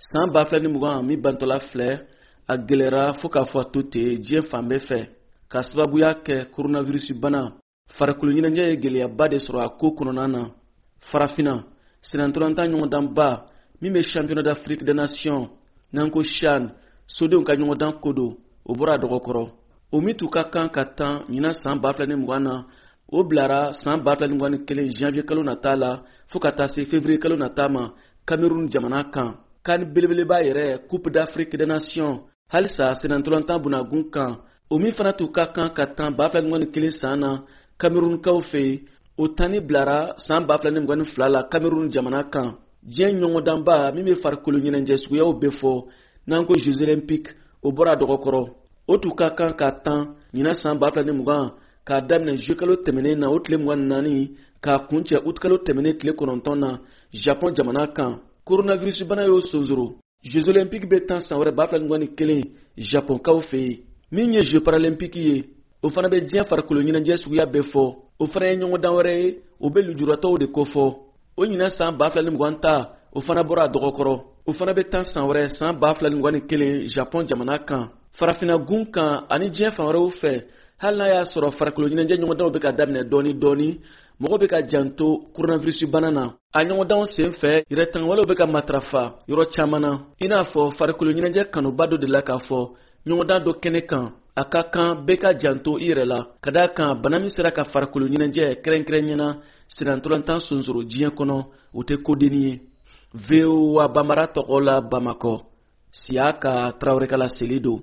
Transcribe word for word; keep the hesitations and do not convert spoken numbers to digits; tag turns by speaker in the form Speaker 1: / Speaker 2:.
Speaker 1: san ba fila ni mugan min bantola filɛ a gɛlɛra fo k'a fɔ a to ten diɲɛ fan bɛɛ fɛ ka sababuya kɛ coronavirus bana. Farikolo ɲɛnajɛ ye gɛlɛyaba de sɔrɔ a ko kɔnɔna na. Farafina senatɔlanta ɲɔgɔndanba min bɛ championnat d'Afrique des nations n'an ko CHAN sodenw ka ɲɔgɔndan ko don o bɔra a dɔgɔkɔrɔ. O min tun ka kan ka tan ɲinan san ba fila ni mugan na o bilara san ba fila ni mugan ni kelen janvier kalo nata la fo ka taa se février kalo nata ma Cameroun jamana kan. Kan belebeleba yɛrɛ Coupe d'Afrique des nations halisa senatɔlanta bunakun kan o min fana tun ka kan ka tan ba fila ni mugan ni kelen san na Cameroun kaw fɛ yen o tani bilara san ba fila ni mugan ni fila la Cameroun jamana kan. Diɲɛ ɲɔgɔndanba min bɛ farikolo ɲɛnajɛ suguyaw bɛɛ fɔ n'an ko Jeux olympiques o bɔra a dɔgɔkɔrɔ. O tun ka kan ka tan ɲinan san ba fila ni mugan k'a daminɛ juillet kalo tɛmɛnen na o tile mugan ni naani k'a kuncɛ août kalo tɛmɛnen tile kɔnɔntɔn na Japon jamana kan. Coronavirus bana y'o sonsoro. Jeux olympiques bɛ tan san wɛrɛ ba fila ni mugan ni kelen Japon kaw fɛ yen. Min ye Jeux paralympiques ye o fana bɛ diɲɛ farikolo ɲɛnajɛ suguya bɛɛ fɔ. O fana ye ɲɔgɔndan wɛrɛ ye o bɛ lujuratɔw de kofɔ. O ɲinan san ba fila ni mugan ta o fana bɔra a dɔgɔkɔrɔ. O fana bɛ tan san wɛrɛ san ba fila ni mugan ni kelen Japon jamana kan. Farafina gun kan ani diɲɛ fan wɛrɛw fɛ hali n'a y'a sɔrɔ farikolo ɲɛnajɛ ɲɔgɔndanw bɛ ka daminɛ dɔɔni dɔɔni mɔgɔw bɛ ka janto coronavirus bana na. A ɲɔgɔndanw sen fɛ yɛrɛtangawalew bɛ ka matarafa yɔrɔ caman na i n'a fɔ farikolo ɲɛnajɛ kanuba dɔ de la k'a fɔ ɲɔgɔndan dɔ kɛnɛ kan a ka kan bɛɛ ka janto i yɛrɛ la ka d'a kan bana min sera ka farikolo ɲɛnajɛ kɛrɛnkɛrɛnɲɛna senatɔlanta sonsoro diɲɛ kɔnɔ o tɛ kodenni ye. V O A Bambara tɔgɔ la Bamakɔ Siyaka Traoré ka laseli don.